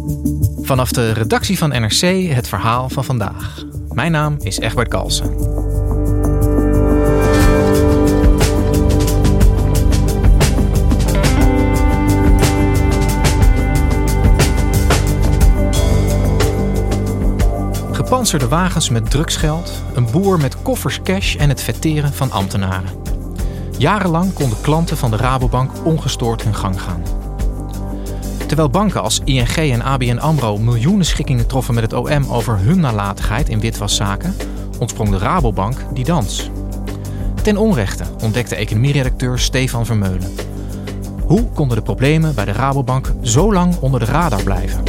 Vanaf de redactie van NRC het verhaal van vandaag. Mijn naam is Egbert Kalsen. Gepantserde wagens met drugsgeld, een boer met koffers cash en het vetteren van ambtenaren. Jarenlang konden klanten van de Rabobank ongestoord hun gang gaan. Terwijl banken als ING en ABN AMRO miljoenen schikkingen troffen met het OM over hun nalatigheid in witwaszaken, ontsprong de Rabobank die dans. Ten onrechte ontdekte economieredacteur Stefan Vermeulen. Hoe konden de problemen bij de Rabobank zo lang onder de radar blijven?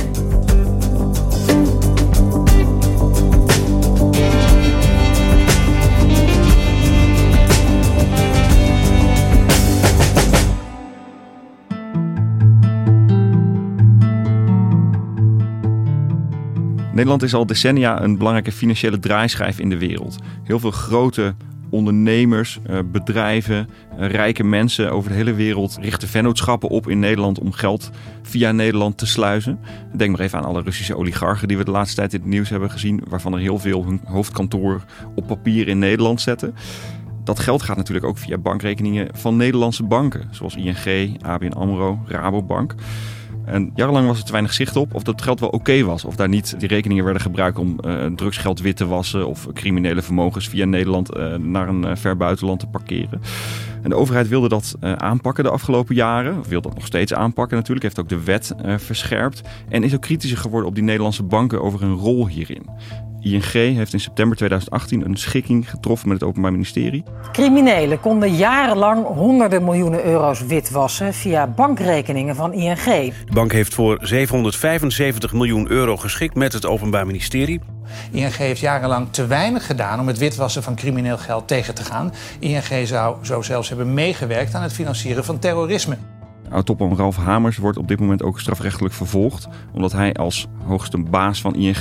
Nederland is al decennia een belangrijke financiële draaischijf in de wereld. Heel veel grote ondernemers, bedrijven, rijke mensen over de hele wereld richten vennootschappen op in Nederland om geld via Nederland te sluizen. Denk maar even aan alle Russische oligarchen die we de laatste tijd in het nieuws hebben gezien, waarvan er heel veel hun hoofdkantoor op papier in Nederland zetten. Dat geld gaat natuurlijk ook via bankrekeningen van Nederlandse banken, zoals ING, ABN AMRO, Rabobank. En jarenlang was er te weinig zicht op of dat geld wel oké was. Of daar niet die rekeningen werden gebruikt om drugsgeld wit te wassen of criminele vermogens via Nederland naar een ver buitenland te parkeren. En de overheid wilde dat aanpakken de afgelopen jaren. Of wil dat nog steeds aanpakken natuurlijk. Heeft ook de wet verscherpt. En is ook kritischer geworden op die Nederlandse banken over hun rol hierin. ING heeft in september 2018 een schikking getroffen met het Openbaar Ministerie. Criminelen konden jarenlang honderden miljoenen euro's witwassen via bankrekeningen van ING. De bank heeft voor 775 miljoen euro geschikt met het Openbaar Ministerie. ING heeft jarenlang te weinig gedaan om het witwassen van crimineel geld tegen te gaan. ING zou zo zelfs hebben meegewerkt aan het financieren van terrorisme. Oud-topman Ralf Hamers wordt op dit moment ook strafrechtelijk vervolgd, omdat hij als hoogste baas van ING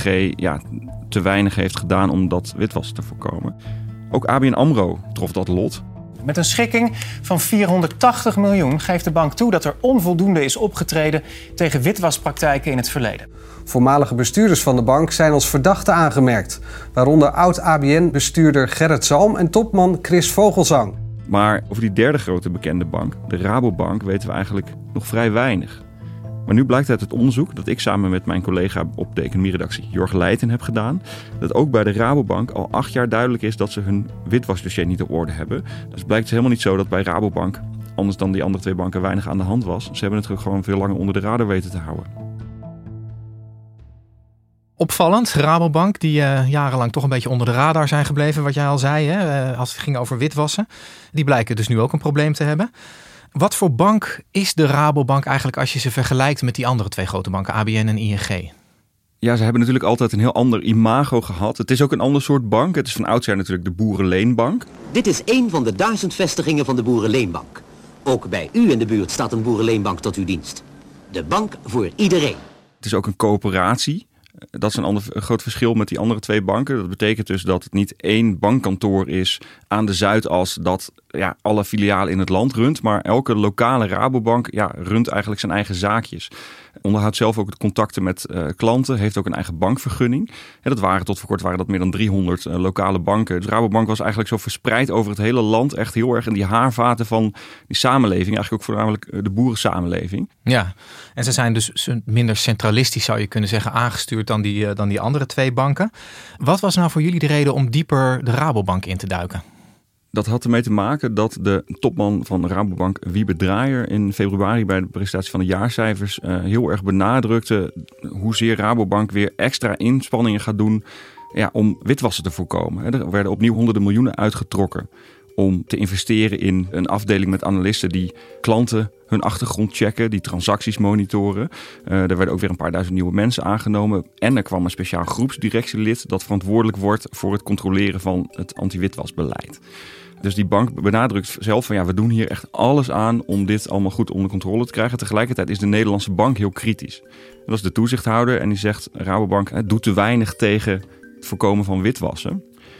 te weinig heeft gedaan om dat witwassen te voorkomen. Ook ABN AMRO trof dat lot. Met een schikking van 480 miljoen geeft de bank toe dat er onvoldoende is opgetreden tegen witwaspraktijken in het verleden. Voormalige bestuurders van de bank zijn als verdachten aangemerkt, waaronder oud-ABN-bestuurder Gerrit Zalm en topman Chris Vogelzang. Maar over die derde grote bekende bank, de Rabobank, weten we eigenlijk nog vrij weinig. Maar nu blijkt uit het onderzoek dat ik samen met mijn collega op de economieredactie Jorg Leijten heb gedaan, dat ook bij de Rabobank al 8 jaar duidelijk is dat ze hun witwasdossier niet op orde hebben. Dus blijkt het helemaal niet zo dat bij Rabobank, anders dan die andere 2 banken, weinig aan de hand was. Ze hebben het ook gewoon veel langer onder de radar weten te houden. Opvallend, Rabobank, die jarenlang toch een beetje onder de radar zijn gebleven, wat jij al zei, hè, als het ging over witwassen. Die blijken dus nu ook een probleem te hebben. Wat voor bank is de Rabobank eigenlijk als je ze vergelijkt met die andere 2 grote banken, ABN en ING? Ja, ze hebben natuurlijk altijd een heel ander imago gehad. Het is ook een ander soort bank. Het is van oudsher natuurlijk de Boerenleenbank. Dit is een van de 1000 vestigingen van de Boerenleenbank. Ook bij u in de buurt staat een Boerenleenbank tot uw dienst. De bank voor iedereen. Het is ook een coöperatie. Dat is een groot verschil met die andere 2 banken. Dat betekent dus dat het niet 1 bankkantoor is aan de Zuidas dat alle filialen in het land runt. Maar elke lokale Rabobank runt eigenlijk zijn eigen zaakjes. Onderhoudt zelf ook de contacten met klanten. Heeft ook een eigen bankvergunning. En tot voor kort waren dat meer dan 300 lokale banken. Dus Rabobank was eigenlijk zo verspreid over het hele land. Echt heel erg in die haarvaten van die samenleving. Eigenlijk ook voornamelijk de boerensamenleving. Ja, en ze zijn dus minder centralistisch, zou je kunnen zeggen, aangestuurd dan die andere 2 banken. Wat was nou voor jullie de reden om dieper de Rabobank in te duiken? Dat had ermee te maken dat de topman van Rabobank, Wiebe Draaier, in februari bij de presentatie van de jaarcijfers heel erg benadrukte hoezeer Rabobank weer extra inspanningen gaat doen om witwassen te voorkomen. Er werden opnieuw honderden miljoenen uitgetrokken om te investeren in een afdeling met analisten die klanten hun achtergrond checken, die transacties monitoren. Er werden ook weer een paar duizend nieuwe mensen aangenomen. En er kwam een speciaal groepsdirectielid dat verantwoordelijk wordt voor het controleren van het anti-witwasbeleid. Dus die bank benadrukt zelf van we doen hier echt alles aan om dit allemaal goed onder controle te krijgen. Tegelijkertijd is de Nederlandse bank heel kritisch. Dat is de toezichthouder en die zegt Rabobank doet te weinig tegen het voorkomen van witwassen.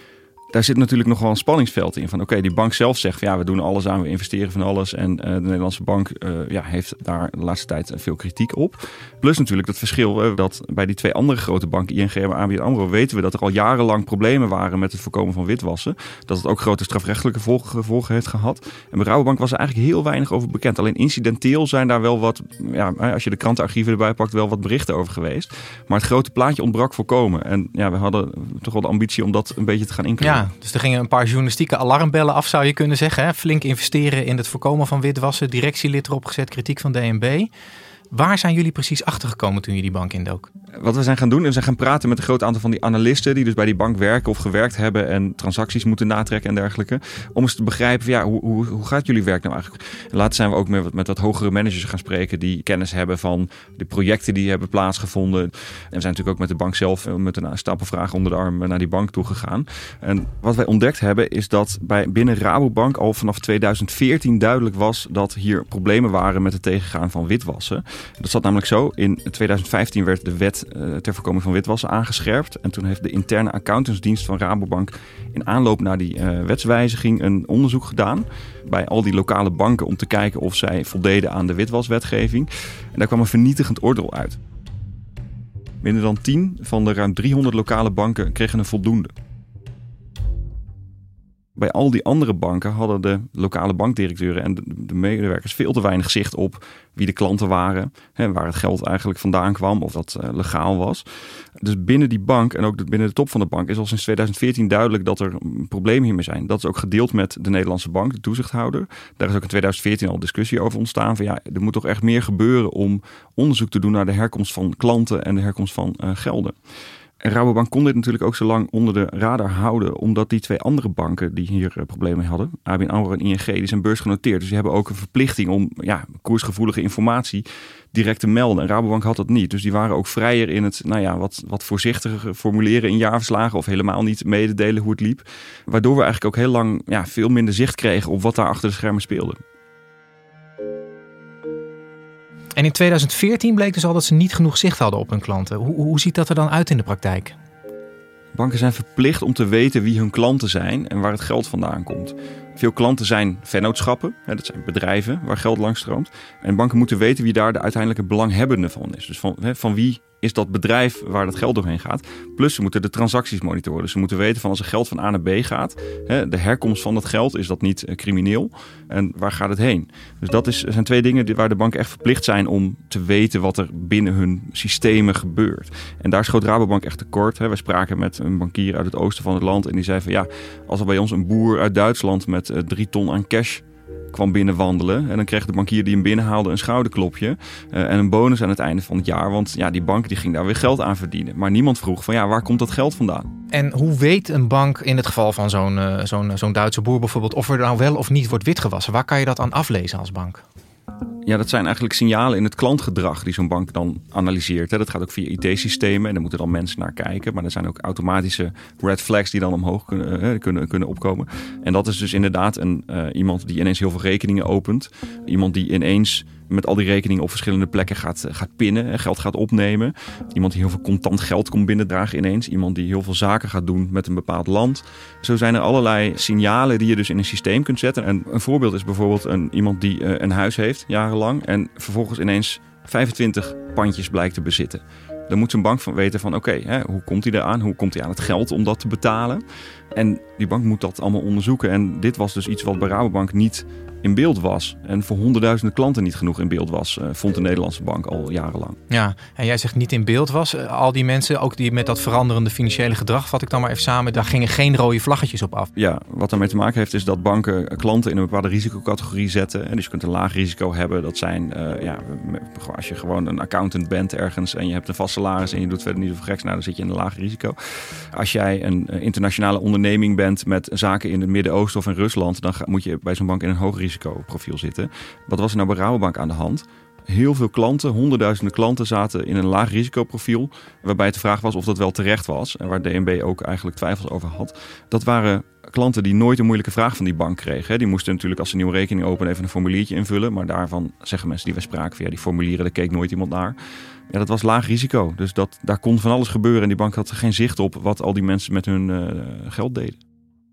Daar zit natuurlijk nog wel een spanningsveld in. Van oké, die bank zelf zegt van, we doen alles aan, we investeren van alles. En de Nederlandse bank heeft daar de laatste tijd veel kritiek op. Plus natuurlijk dat verschil dat bij die 2 andere grote banken, ING en ABN AMRO, weten we dat er al jarenlang problemen waren met het voorkomen van witwassen. Dat het ook grote strafrechtelijke gevolgen heeft gehad. En bij Rabobank was er eigenlijk heel weinig over bekend. Alleen incidenteel zijn daar wel wat, als je de krantenarchieven erbij pakt, wel wat berichten over geweest. Maar het grote plaatje ontbrak volkomen. En we hadden toch wel de ambitie om dat een beetje te gaan inkluren. Ja, dus er gingen een paar journalistieke alarmbellen af, zou je kunnen zeggen. Hè? Flink investeren in het voorkomen van witwassen. Directielid erop gezet, kritiek van DNB. Waar zijn jullie precies achtergekomen toen je die bank indook? Wat we zijn gaan doen, we zijn gaan praten met een groot aantal van die analisten die dus bij die bank werken of gewerkt hebben en transacties moeten natrekken en dergelijke. Om eens te begrijpen, hoe gaat jullie werk nou eigenlijk? En later zijn we ook met wat hogere managers gaan spreken die kennis hebben van de projecten die hebben plaatsgevonden. En we zijn natuurlijk ook met de bank zelf met een stapel vragen onder de arm naar die bank toe gegaan. En wat wij ontdekt hebben is dat binnen Rabobank al vanaf 2014 duidelijk was dat hier problemen waren met het tegengaan van witwassen. Dat zat namelijk zo. In 2015 werd de wet ter voorkoming van witwassen aangescherpt. En toen heeft de interne accountantsdienst van Rabobank in aanloop naar die wetswijziging een onderzoek gedaan bij al die lokale banken om te kijken of zij voldeden aan de witwaswetgeving. En daar kwam een vernietigend oordeel uit. Minder dan 10 van de ruim 300 lokale banken kregen een voldoende. Bij al die andere banken hadden de lokale bankdirecteuren en de medewerkers veel te weinig zicht op wie de klanten waren, waar het geld eigenlijk vandaan kwam of dat legaal was. Dus binnen die bank en ook binnen de top van de bank is al sinds 2014 duidelijk dat er problemen hiermee zijn. Dat is ook gedeeld met de Nederlandse bank, de toezichthouder. Daar is ook in 2014 al discussie over ontstaan van er moet toch echt meer gebeuren om onderzoek te doen naar de herkomst van klanten en de herkomst van gelden. En Rabobank kon dit natuurlijk ook zo lang onder de radar houden, omdat die 2 andere banken die hier problemen mee hadden, ABN AMRO en ING, die zijn beursgenoteerd. Dus die hebben ook een verplichting om koersgevoelige informatie direct te melden. En Rabobank had dat niet. Dus die waren ook vrijer in het wat voorzichtiger formuleren in jaarverslagen of helemaal niet mededelen hoe het liep. Waardoor we eigenlijk ook heel lang veel minder zicht kregen op wat daar achter de schermen speelde. En in 2014 bleek dus al dat ze niet genoeg zicht hadden op hun klanten. Hoe ziet dat er dan uit in de praktijk? Banken zijn verplicht om te weten wie hun klanten zijn en waar het geld vandaan komt. Veel klanten zijn vennootschappen, dat zijn bedrijven waar geld langs stroomt. En banken moeten weten wie daar de uiteindelijke belanghebbende van is. Dus van wie is dat bedrijf waar dat geld doorheen gaat. Plus ze moeten de transacties monitoren. Dus ze moeten weten van als er geld van A naar B gaat, de herkomst van dat geld, is dat niet crimineel? En waar gaat het heen? Dus dat zijn 2 dingen waar de banken echt verplicht zijn om te weten wat er binnen hun systemen gebeurt. En daar schoot Rabobank echt tekort. Wij spraken met een bankier uit het oosten van het land en die zei van als er bij ons een boer uit Duitsland met 3 ton aan cash kwam binnenwandelen en dan kreeg de bankier die hem binnenhaalde een schouderklopje en een bonus aan het einde van het jaar. Want die bank die ging daar weer geld aan verdienen. Maar niemand vroeg van waar komt dat geld vandaan? En hoe weet een bank in het geval van zo'n Duitse boer bijvoorbeeld of er nou wel of niet wordt witgewassen? Waar kan je dat aan aflezen als bank? Ja, dat zijn eigenlijk signalen in het klantgedrag die zo'n bank dan analyseert. Dat gaat ook via IT-systemen en daar moeten dan mensen naar kijken. Maar er zijn ook automatische red flags die dan omhoog kunnen opkomen. En dat is dus inderdaad iemand die ineens heel veel rekeningen opent. Iemand die ineens met al die rekeningen op verschillende plekken gaat pinnen en geld gaat opnemen. Iemand die heel veel contant geld komt binnendragen ineens. Iemand die heel veel zaken gaat doen met een bepaald land. Zo zijn er allerlei signalen die je dus in een systeem kunt zetten. En een voorbeeld is bijvoorbeeld iemand die een huis heeft jarenlang en vervolgens ineens 25 pandjes blijkt te bezitten. Dan moet zo'n bank van weten van hoe komt hij eraan? Hoe komt hij aan het geld om dat te betalen? En die bank moet dat allemaal onderzoeken. En dit was dus iets wat bij Rabobank niet in beeld was. En voor honderdduizenden klanten niet genoeg in beeld was, vond de Nederlandse bank al jarenlang. Ja, en jij zegt niet in beeld was. Al die mensen, ook die met dat veranderende financiële gedrag, vat ik dan maar even samen, daar gingen geen rode vlaggetjes op af. Ja, wat daarmee te maken heeft is dat banken klanten in een bepaalde risicocategorie zetten. En dus je kunt een laag risico hebben. Dat zijn, als je gewoon een accountant bent ergens en je hebt een vast salaris en je doet verder niet zoveel geks, dan zit je in een laag risico. Als jij een internationale onderneming bent met zaken in het Midden-Oosten of in Rusland, dan moet je bij zo'n bank in een hoog risicoprofiel zitten. Wat was er nou bij Rabobank aan de hand? Heel veel klanten, honderdduizenden klanten zaten in een laag risicoprofiel, waarbij het de vraag was of dat wel terecht was en waar DNB ook eigenlijk twijfels over had. Dat waren klanten die nooit een moeilijke vraag van die bank kregen. Die moesten natuurlijk als ze een nieuwe rekening openen even een formuliertje invullen, maar daarvan zeggen mensen die wij spraken van die formulieren, daar keek nooit iemand naar. Ja, dat was laag risico, dus daar kon van alles gebeuren en die bank had er geen zicht op wat al die mensen met hun geld deden.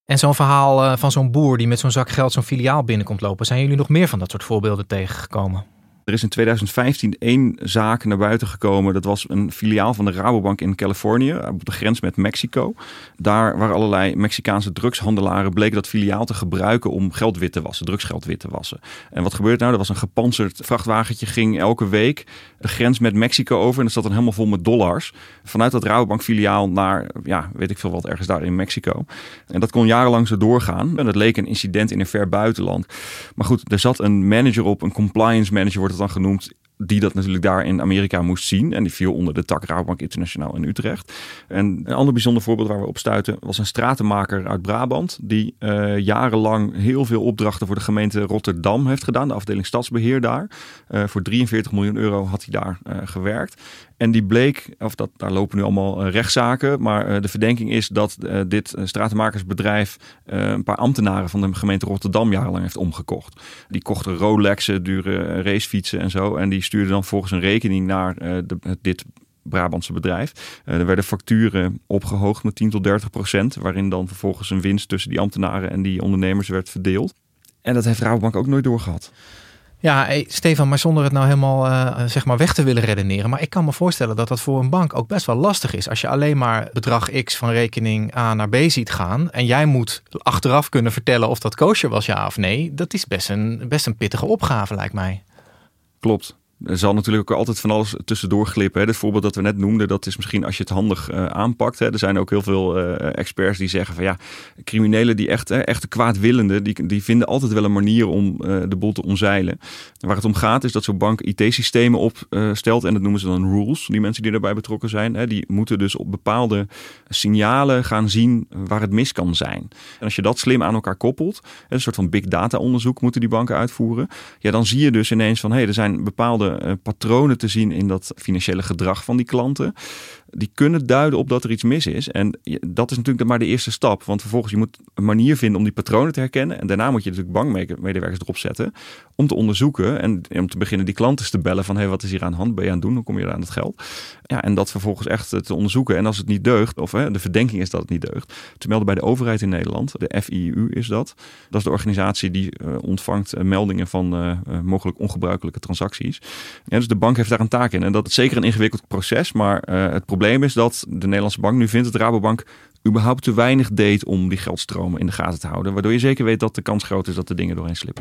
En zo'n verhaal van zo'n boer die met zo'n zak geld zo'n filiaal binnenkomt lopen. Zijn jullie nog meer van dat soort voorbeelden tegengekomen? Er is in 2015 één zaak naar buiten gekomen. Dat was een filiaal van de Rabobank in Californië, op de grens met Mexico. Daar waren allerlei Mexicaanse drugshandelaren bleken dat filiaal te gebruiken om geld wit te wassen, drugsgeld wit te wassen. En wat gebeurde nou? Er was een gepantserd vrachtwagentje, ging elke week de grens met Mexico over. En dat zat dan helemaal vol met dollars. Vanuit dat Rabobank filiaal naar, weet ik veel wat, ergens daar in Mexico. En dat kon jarenlang zo doorgaan. En dat leek een incident in een ver buitenland. Maar goed, er zat een manager op, een compliance manager wordt het dan genoemd, die dat natuurlijk daar in Amerika moest zien. En die viel onder de tak Rabobank Internationaal in Utrecht. En een ander bijzonder voorbeeld waar we op stuiten was een stratenmaker uit Brabant, die jarenlang heel veel opdrachten voor de gemeente Rotterdam heeft gedaan. De afdeling stadsbeheer daar. Voor 43 miljoen euro had hij daar gewerkt. En die bleek, daar lopen nu allemaal rechtszaken, maar de verdenking is dat dit stratenmakersbedrijf een paar ambtenaren van de gemeente Rotterdam jarenlang heeft omgekocht. Die kochten Rolexen, dure racefietsen en zo. En die stuurden dan volgens een rekening naar dit Brabantse bedrijf. Er werden facturen opgehoogd met 10-30%, waarin dan vervolgens een winst tussen die ambtenaren en die ondernemers werd verdeeld. En dat heeft Rabobank ook nooit doorgehad. Ja, Stefan, maar zonder het nou helemaal weg te willen redeneren. Maar ik kan me voorstellen dat dat voor een bank ook best wel lastig is. Als je alleen maar bedrag X van rekening A naar B ziet gaan. En jij moet achteraf kunnen vertellen of dat kosher was, ja of nee. Dat is best een pittige opgave, lijkt mij. Klopt. Er zal natuurlijk ook altijd van alles tussendoor glippen. Het voorbeeld dat we net noemden, dat is misschien als je het handig aanpakt. Er zijn ook heel veel experts die zeggen van criminelen die echt kwaadwillenden, die vinden altijd wel een manier om de boel te omzeilen. Waar het om gaat is dat zo'n bank IT-systemen opstelt en dat noemen ze dan rules. Die mensen die daarbij betrokken zijn, die moeten dus op bepaalde signalen gaan zien waar het mis kan zijn. En als je dat slim aan elkaar koppelt, een soort van big data onderzoek moeten die banken uitvoeren. Ja, dan zie je dus ineens van er zijn bepaalde patronen te zien in dat financiële gedrag van die klanten. Die kunnen duiden op dat er iets mis is. En dat is natuurlijk maar de eerste stap. Want vervolgens je moet een manier vinden om die patronen te herkennen. En daarna moet je natuurlijk bankmedewerkers erop zetten om te onderzoeken en om te beginnen die klanten te bellen van wat is hier aan de hand? Ben je aan het doen? Hoe kom je aan het geld? Ja, en dat vervolgens echt te onderzoeken. En als het niet deugt, of de verdenking is dat het niet deugt, te melden bij de overheid in Nederland. De FIU is dat. Dat is de organisatie die ontvangt meldingen van mogelijk ongebruikelijke transacties. Ja, dus de bank heeft daar een taak in. En dat is zeker een ingewikkeld proces, maar het probleem is dat de Nederlandse bank nu vindt dat Rabobank überhaupt te weinig deed om die geldstromen in de gaten te houden. Waardoor je zeker weet dat de kans groot is dat de dingen doorheen slippen.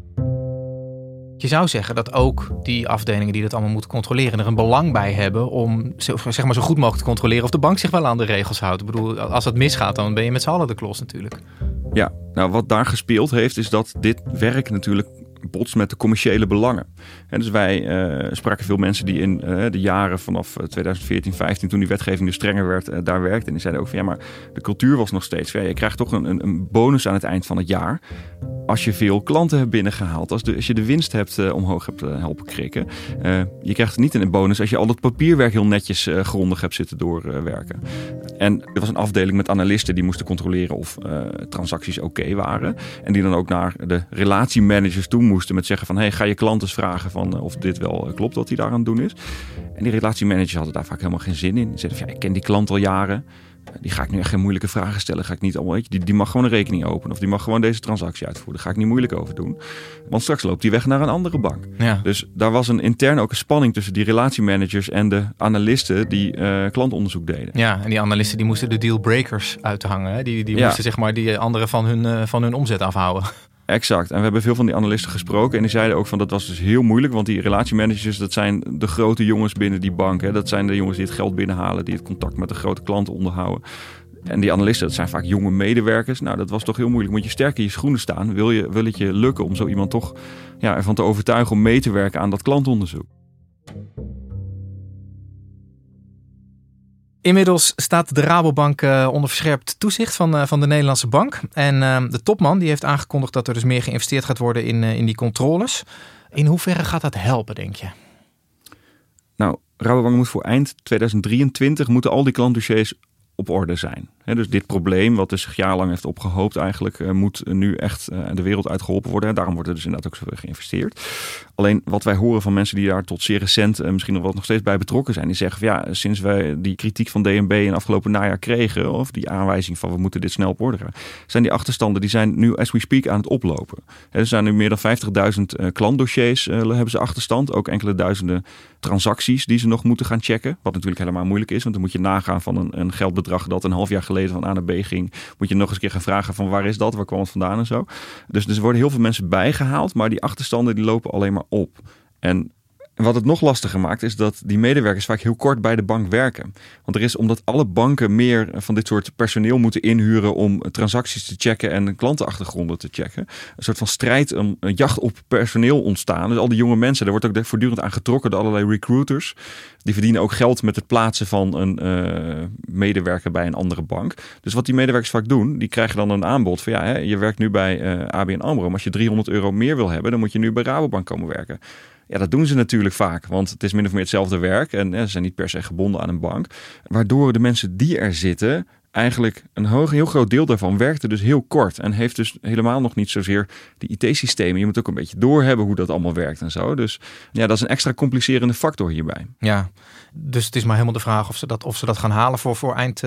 Je zou zeggen dat ook die afdelingen die dat allemaal moeten controleren er een belang bij hebben om zo goed mogelijk te controleren of de bank zich wel aan de regels houdt. Ik bedoel, als dat misgaat, dan ben je met z'n allen de klos natuurlijk. Ja, nou wat daar gespeeld heeft is dat dit werk natuurlijk botst met de commerciële belangen. En dus wij spraken veel mensen die in de jaren vanaf 2014, 15, toen die wetgeving dus strenger werd, daar werkten. En die zeiden ook van maar de cultuur was nog steeds je krijgt toch een bonus aan het eind van het jaar als je veel klanten hebt binnengehaald. Als je de winst hebt omhoog hebt helpen krikken. Je krijgt niet een bonus als je al dat papierwerk heel netjes grondig hebt zitten doorwerken. En er was een afdeling met analisten die moesten controleren of transacties oké waren. En die dan ook naar de relatiemanagers toe moesten met zeggen van ga je klanten vragen van of dit wel klopt wat hij daar aan het doen is. En die relatiemanagers hadden daar vaak helemaal geen zin in. Ze zeiden van ik ken die klant al jaren. Die ga ik nu echt geen moeilijke vragen stellen. Ga ik niet allemaal, die mag gewoon een rekening openen. Of die mag gewoon deze transactie uitvoeren. Daar ga ik niet moeilijk over doen. Want straks loopt die weg naar een andere bank. Ja. Dus daar was intern ook een spanning tussen die relatiemanagers en de analisten die klantonderzoek deden. Ja, en die analisten die moesten de dealbreakers uithangen. Hè? Die moesten die anderen van hun omzet afhouden. Exact. En we hebben veel van die analisten gesproken. En die zeiden ook van dat was dus heel moeilijk. Want die relatiemanagers, dat zijn de grote jongens binnen die bank. Hè. Dat zijn de jongens die het geld binnenhalen. Die het contact met de grote klanten onderhouden. En die analisten, dat zijn vaak jonge medewerkers. Nou, dat was toch heel moeilijk. Moet je sterk in je schoenen staan. Wil het je lukken om zo iemand toch ervan te overtuigen om mee te werken aan dat klantonderzoek. Inmiddels staat de Rabobank onder verscherpt toezicht van de Nederlandse bank. En de topman die heeft aangekondigd dat er dus meer geïnvesteerd gaat worden in die controles. In hoeverre gaat dat helpen, denk je? Nou, Rabobank moet voor eind 2023 moeten al die klantdossiers op orde zijn. Dus dit probleem, wat dus zich jarenlang heeft opgehoopt eigenlijk, moet nu echt de wereld uitgeholpen worden. Daarom wordt er dus inderdaad ook zoveel geïnvesteerd. Alleen wat wij horen van mensen die daar tot zeer recent misschien nog steeds bij betrokken zijn, die zeggen van sinds wij die kritiek van DNB in afgelopen najaar kregen, of die aanwijzing van we moeten dit snel op orde gaan, zijn die achterstanden die zijn nu as we speak aan het oplopen. Er zijn nu meer dan 50.000 klantdossiers hebben ze achterstand. Ook enkele duizenden transacties die ze nog moeten gaan checken. Wat natuurlijk helemaal moeilijk is, want dan moet je nagaan van een geldbedrag dat een half jaar geleden van A naar B ging. Moet je nog eens een keer gaan vragen van waar is dat, waar kwam het vandaan en zo. Dus er worden heel veel mensen bijgehaald, maar die achterstanden die lopen alleen maar op. En wat het nog lastiger maakt is dat die medewerkers vaak heel kort bij de bank werken. Want omdat alle banken meer van dit soort personeel moeten inhuren om transacties te checken en klantenachtergronden te checken. Een soort van strijd, een jacht op personeel ontstaan. Dus al die jonge mensen, daar wordt ook voortdurend aan getrokken door allerlei recruiters. Die verdienen ook geld met het plaatsen van een medewerker bij een andere bank. Dus wat die medewerkers vaak doen, die krijgen dan een aanbod van je werkt nu bij ABN AMRO. Maar als je €300 meer wil hebben, dan moet je nu bij Rabobank komen werken. Ja, dat doen ze natuurlijk vaak, want het is min of meer hetzelfde werk en ze zijn niet per se gebonden aan een bank. Waardoor de mensen die er zitten, eigenlijk een heel groot deel daarvan werkte dus heel kort en heeft dus helemaal nog niet zozeer die IT-systemen. Je moet ook een beetje doorhebben hoe dat allemaal werkt en zo. Dus dat is een extra complicerende factor hierbij. Ja, dus het is maar helemaal de vraag of ze dat gaan halen voor eind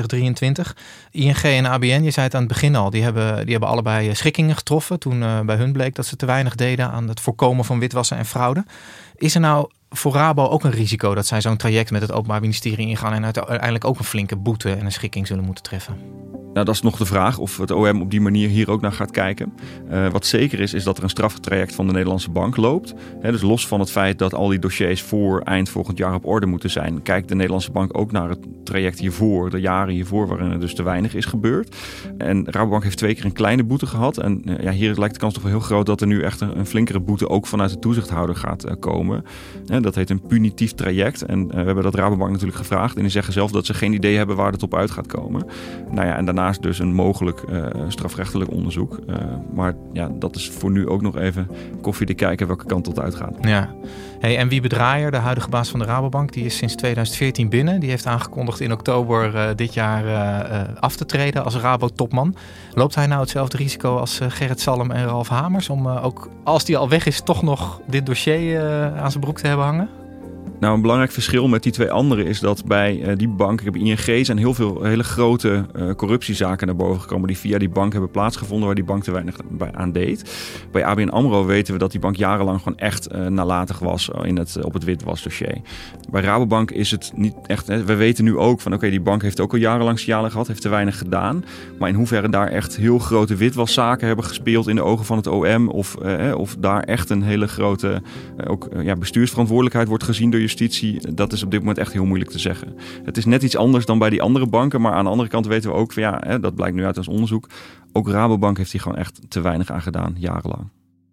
2023. ING en ABN, je zei het aan het begin al, die hebben allebei schikkingen getroffen toen bij hun bleek dat ze te weinig deden aan het voorkomen van witwassen en fraude. Is er nou voor Rabo ook een risico dat zij zo'n traject met het Openbaar Ministerie ingaan en uiteindelijk ook een flinke boete en een schikking zullen moeten treffen? Nou, dat is nog de vraag of het OM op die manier hier ook naar gaat kijken. Wat zeker is dat er een straftraject van de Nederlandse bank loopt. Dus los van het feit dat al die dossiers voor eind volgend jaar op orde moeten zijn, kijkt de Nederlandse bank ook naar het traject hiervoor, de jaren hiervoor, waarin er dus te weinig is gebeurd. En Rabobank heeft 2 keer een kleine boete gehad. En hier lijkt de kans toch wel heel groot dat er nu echt een flinkere boete ook vanuit de toezichthouder gaat komen. Dat heet een punitief traject. En we hebben dat Rabobank natuurlijk gevraagd. En die zeggen zelf dat ze geen idee hebben waar het op uit gaat komen. En daarnaast dus een mogelijk strafrechtelijk onderzoek. Maar dat is voor nu ook nog even koffie te kijken welke kant het uitgaat. Ja. Hey, en Wiebe Draaier, de huidige baas van de Rabobank, die is sinds 2014 binnen. Die heeft aangekondigd in oktober dit jaar af te treden als Rabo-topman. Loopt hij nou hetzelfde risico als Gerrit Salm en Ralf Hamers om ook, als die al weg is, toch nog dit dossier aan zijn broek te hebben hangen? Nou, een belangrijk verschil met die 2 anderen is dat bij die bank, bij ING, zijn heel veel hele grote corruptiezaken naar boven gekomen die via die bank hebben plaatsgevonden waar die bank te weinig aan deed. Bij ABN AMRO weten we dat die bank jarenlang gewoon echt nalatig was op het witwasdossier. Bij Rabobank is het niet echt. We weten nu ook van die bank heeft ook al jarenlang signalen gehad, heeft te weinig gedaan. Maar in hoeverre daar echt heel grote witwaszaken hebben gespeeld in de ogen van het OM of daar echt een hele grote bestuursverantwoordelijkheid wordt gezien door justitie, dat is op dit moment echt heel moeilijk te zeggen. Het is net iets anders dan bij die andere banken, maar aan de andere kant weten we ook van dat blijkt nu uit ons onderzoek. Ook Rabobank heeft hier gewoon echt te weinig aan gedaan, jarenlang.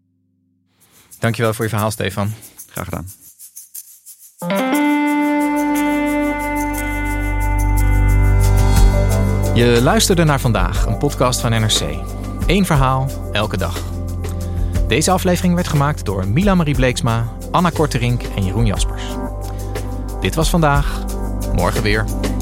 Dankjewel voor je verhaal, Stefan. Graag gedaan. Je luisterde naar Vandaag, een podcast van NRC. 1 verhaal, elke dag. Deze aflevering werd gemaakt door Mila Marie Bleeksma, Anna Korterink en Jeroen Jaspers. Dit was Vandaag, morgen weer.